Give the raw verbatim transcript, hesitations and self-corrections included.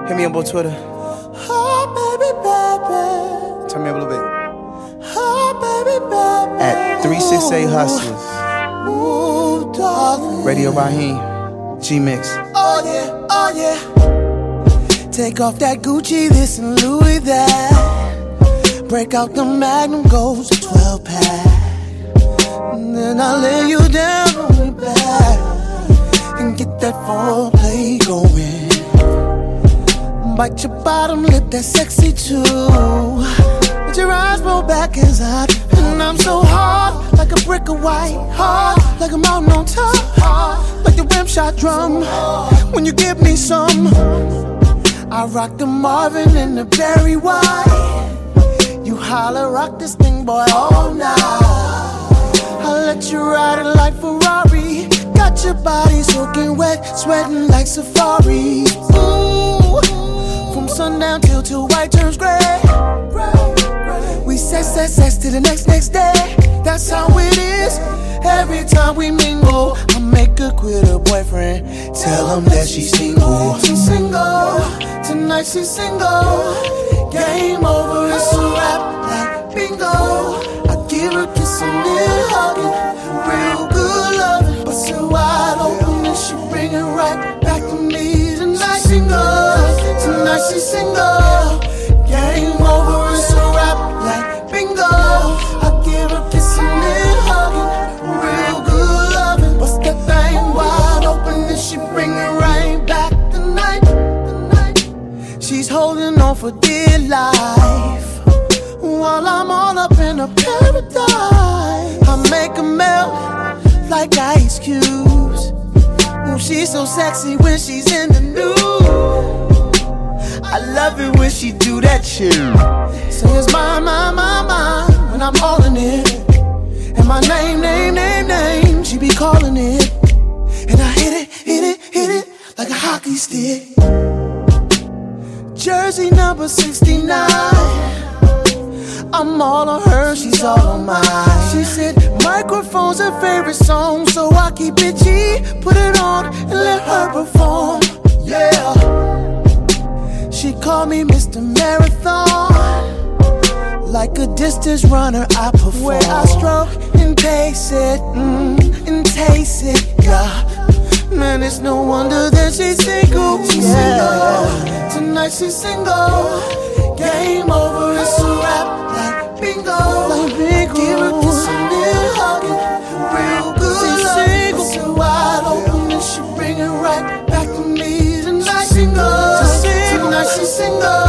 Hit me up on Twitter. Oh, baby, baby. Turn me up a little bit. Oh, baby, baby. At three six eight Hustlers. Ooh, darling. Radio Raheem. G-Mix. Oh, yeah, oh, yeah. Take off that Gucci, this and Louis that. Break out the Magnum, goes to twelve pack. And then I lay you down on your back and get that foreplay going. Bite your bottom lip, that's sexy too. Let your eyes roll back as I and I'm so hard, like a brick of white. Hard, like a mountain on top. Hard, like the rim shot drum. When you give me some, I rock the Marvin and the Barry White. You holler, rock this thing, boy, all night. I let you ride it like Ferrari. Got your body soaking wet, sweating like Safari. Ooh, from sundown till till white turns gray. We sex, sex, sex to the next, next day. That's how it is. Every time we mingle, I make her quit her boyfriend. Tell him that she's single. She's single. Tonight she's single. Game over, it's a wrap like bingo. I give her kissing and hugging, real good loving. Bust it wide open and she bring it right back to me. Tonight she's single. Tonight she's single. Game over, it's a wrap like bingo. I give her kissing and hugging, real good loving. Bust that thing wide open and she bring it right back tonight. Tonight she's holding on for dear life while I'm all up in a paradise. I make her melt like ice cubes. Ooh, she's so sexy when she's in the nude. I love it when she do that shit. Say it's mine, mine, mine, mine when I'm all in it. And my name, name, name, name, she be calling it. And I hit it, hit it, hit it like a hockey stick. Jersey number sixty-nine. I'm all on her, she's all on mine. She said microphone's her favorite song, so I keep it G, put it on and let her perform. Yeah. She called me Mister Marathon. Like a distance runner, I perform. Where I stroke and pace it, mm, and taste it, yeah. Man, it's no wonder that she's single. She's yeah. single. Tonight she's single. Game over, it's a wrap like bingo. Like bingo. Give her kissing and hugging, real good. She's single. So wide open and she bring it right back to me. Tonight she's single. Tonight she's single.